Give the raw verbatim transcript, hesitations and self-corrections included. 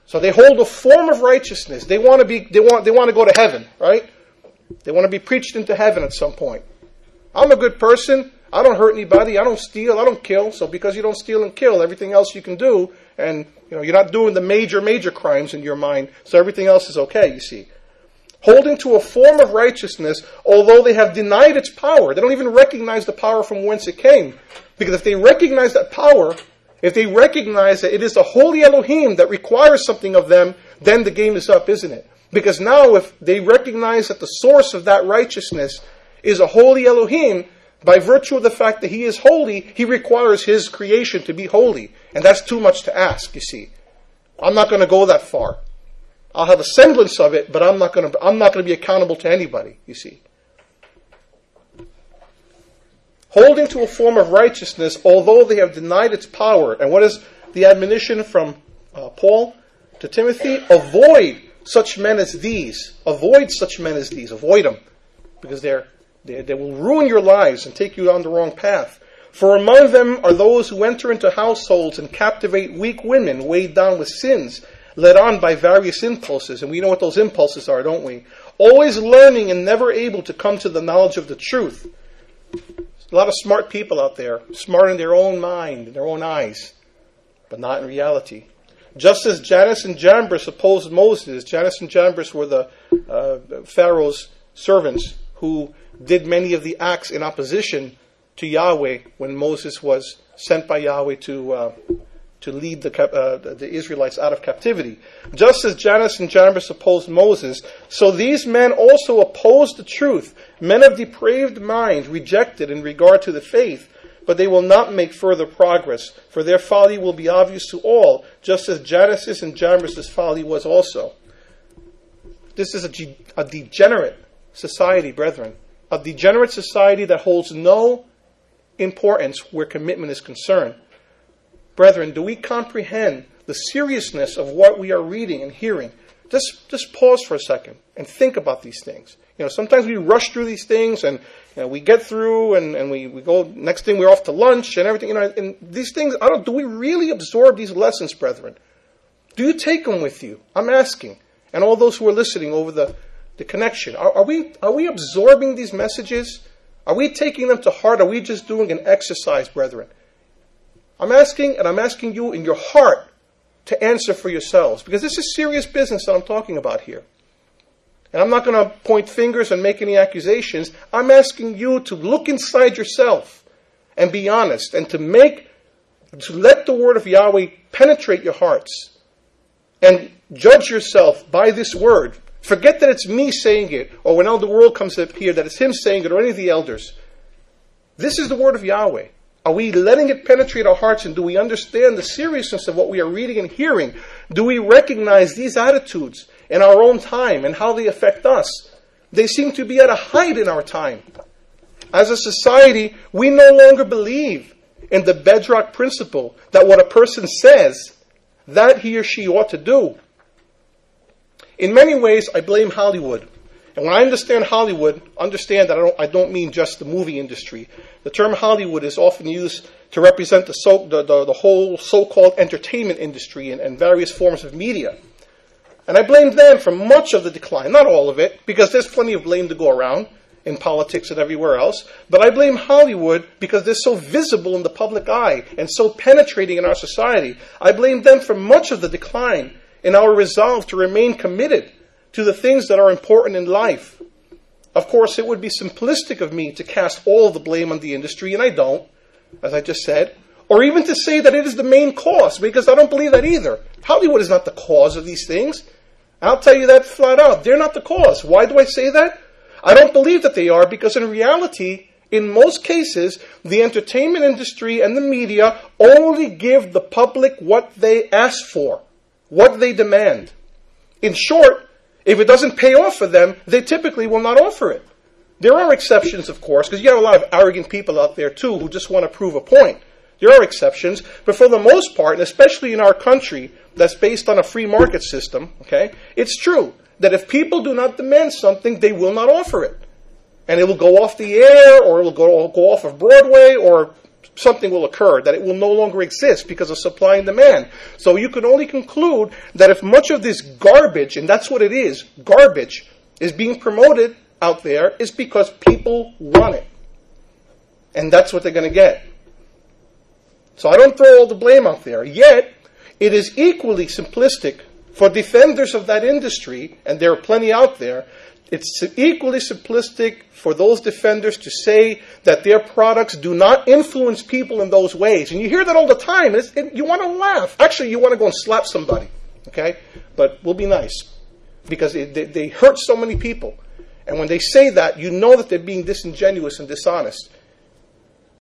So they hold a form of righteousness. They want to be, they want, they want to go to heaven, right? They want to be preached into heaven at some point. I'm a good person. I don't hurt anybody. I don't steal. I don't kill. So because you don't steal and kill, everything else you can do, and you know you're not doing the major, major crimes in your mind. So everything else is okay. You see, holding to a form of righteousness, although they have denied its power, they don't even recognize the power from whence it came. Because if they recognize that power, if they recognize that it is the holy Elohim that requires something of them, then the game is up, isn't it? Because now if they recognize that the source of that righteousness is a holy Elohim, by virtue of the fact that he is holy, he requires his creation to be holy. And that's too much to ask, you see. I'm not going to go that far. I'll have a semblance of it, but I'm not going to, I'm not going to be accountable to anybody, you see. Holding to a form of righteousness, although they have denied its power. And what is the admonition from uh, Paul to Timothy? Avoid such men as these. Avoid such men as these. Avoid them. Because they're, they they will ruin your lives and take you on the wrong path. For among them are those who enter into households and captivate weak women, weighed down with sins, led on by various impulses. And we know what those impulses are, don't we? Always learning and never able to come to the knowledge of the truth. A lot of smart people out there, smart in their own mind, in their own eyes, but not in reality. Just as Jannes and Jambres opposed Moses, Jannes and Jambres were the uh, Pharaoh's servants who did many of the acts in opposition to Yahweh when Moses was sent by Yahweh to uh, to lead the, uh, the Israelites out of captivity. Just as Jannes and Jambres opposed Moses, so these men also opposed the truth. Men of depraved mind rejected in regard to the faith, but they will not make further progress, for their folly will be obvious to all, just as Jannes' and Jambres' folly was also. This is a, a degenerate society, brethren. A degenerate society that holds no importance where commitment is concerned. Brethren, do we comprehend the seriousness of what we are reading and hearing? Just, just pause for a second and think about these things. You know, sometimes we rush through these things and you know, we get through and, and we, we go, next thing we're off to lunch and everything. You know, and these things, I don't, do we really absorb these lessons, brethren? Do you take them with you? I'm asking. And all those who are listening over the, the connection, are, are we, are we absorbing these messages? Are we taking them to heart? Are we just doing an exercise, brethren? I'm asking, and I'm asking you in your heart to answer for yourselves, because this is serious business that I'm talking about here. And I'm not going to point fingers and make any accusations. I'm asking you to look inside yourself and be honest, and to make, to let the word of Yahweh penetrate your hearts, and judge yourself by this word. Forget that it's me saying it, or when Elder World comes up here, that it's him saying it, or any of the elders. This is the word of Yahweh. Are we letting it penetrate our hearts, and do we understand the seriousness of what we are reading and hearing? Do we recognize these attitudes in our own time and how they affect us? They seem to be at a height in our time. As a society, we no longer believe in the bedrock principle that what a person says, that he or she ought to do. In many ways, I blame Hollywood. And when I understand Hollywood, understand that I don't, I don't mean just the movie industry. The term Hollywood is often used to represent the, so, the, the, the whole so-called entertainment industry and, and various forms of media. And I blame them for much of the decline. Not all of it, because there's plenty of blame to go around in politics and everywhere else. But I blame Hollywood because they're so visible in the public eye and so penetrating in our society. I blame them for much of the decline in our resolve to remain committed to the things that are important in life. Of course, it would be simplistic of me to cast all the blame on the industry, and I don't, as I just said, or even to say that it is the main cause, because I don't believe that either. Hollywood is not the cause of these things. I'll tell you that flat out. They're not the cause. Why do I say that? I don't believe that they are, because in reality, in most cases, the entertainment industry and the media only give the public what they ask for, what they demand. In short, if it doesn't pay off for them, they typically will not offer it. There are exceptions, of course, because you have a lot of arrogant people out there, too, who just want to prove a point. There are exceptions, but for the most part, and especially in our country that's based on a free market system, okay, it's true that if people do not demand something, they will not offer it. And it will go off the air, or it will go, go off of Broadway, or something will occur, that it will no longer exist because of supply and demand. So you can only conclude that if much of this garbage, and that's what it is, garbage, is being promoted out there, is because people want it. And that's what they're going to get. So I don't throw all the blame out there. Yet, it is equally simplistic for defenders of that industry, and there are plenty out there, it's equally simplistic for those defenders to say that their products do not influence people in those ways. And you hear that all the time. It's, it, you want to laugh. Actually, you want to go and slap somebody. Okay? But we'll be nice. Because it, they, they hurt so many people. And when they say that, you know that they're being disingenuous and dishonest.